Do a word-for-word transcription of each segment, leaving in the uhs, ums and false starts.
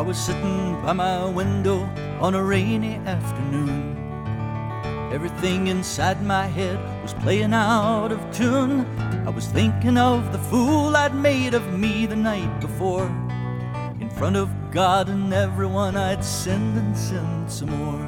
was sitting by my window on a rainy afternoon. Everything inside my head was playing out of tune. I was thinking of the fool I'd made of me the night before. In front of God and everyone I'd sinned and sinned some more.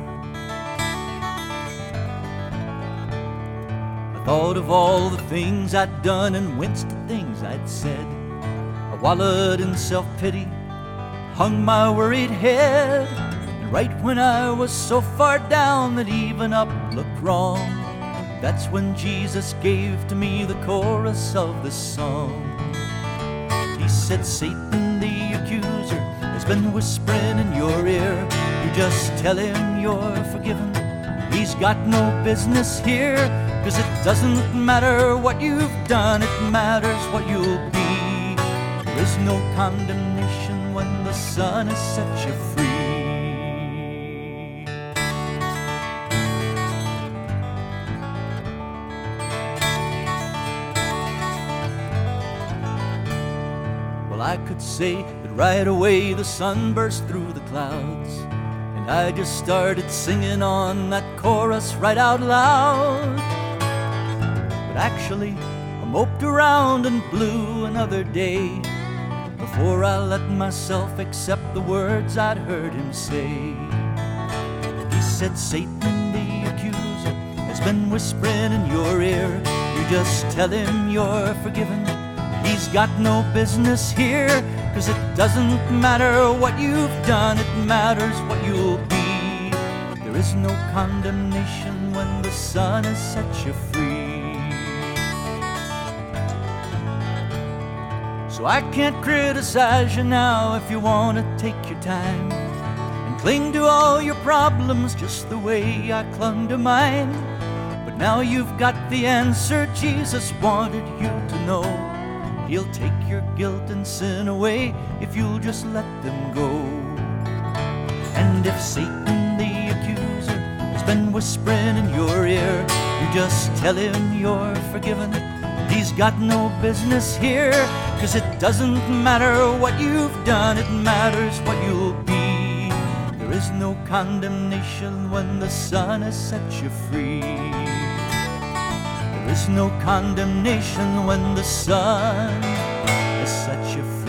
I thought of all the things I'd done and winced at things I'd said. I wallowed in self-pity, hung my worried head. And right when I was so far down that even up looked wrong, that's when Jesus gave to me the chorus of this song. He said, Satan the accuser has been whispering in your ear. You just tell him you're forgiven. He's got no business here. 'Cause it doesn't matter what you've done, it matters what you'll be. There is no condemnation when the Son has set you free. Well, I could say that right away the sun burst through the clouds, and I just started singing on that chorus right out loud. But actually, I moped around and blew another day before I let myself accept the words I'd heard him say. He said, Satan the accuser has been whispering in your ear. You just tell him you're forgiven. He's got no business here. 'Cause it doesn't matter what you've done, it matters what you'll be. There is no condemnation when the Son has set you free. So I can't criticize you now if you want to take your time and cling to all your problems just the way I clung to mine. But now you've got the answer Jesus wanted you to know. He'll take your guilt and sin away if you'll just let them go. And if Satan the accuser has been whispering in your ear, you just tell him you're forgiven. He's got no business here. 'Cause it doesn't matter what you've done, it matters what you'll be. There is no condemnation when the Son has set you free. There is no condemnation when the Son has set you free.